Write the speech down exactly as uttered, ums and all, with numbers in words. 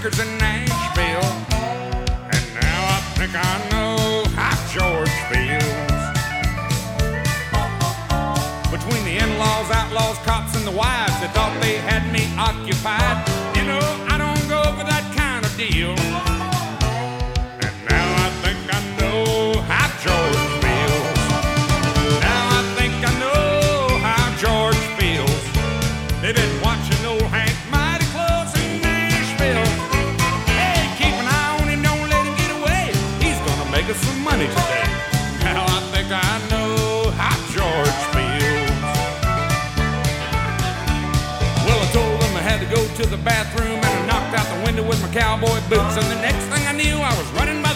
records in Nashville. And now I think I know how George feels. Between the in-laws, outlaws, cops, and the wives that thought they had me occupied. You know, I don't go for that kind of deal. And now I think I know how George feels. Now I think I know how George feels. They've been watching old Hank mighty close in Nashville. Hey, keep an eye on him, don't let him get away. He's gonna make us some money today. Now I think I know how George feels. Well, I told him I had to go to the bathroom, and I knocked out the window with my cowboy boots. And the next thing I knew, I was running by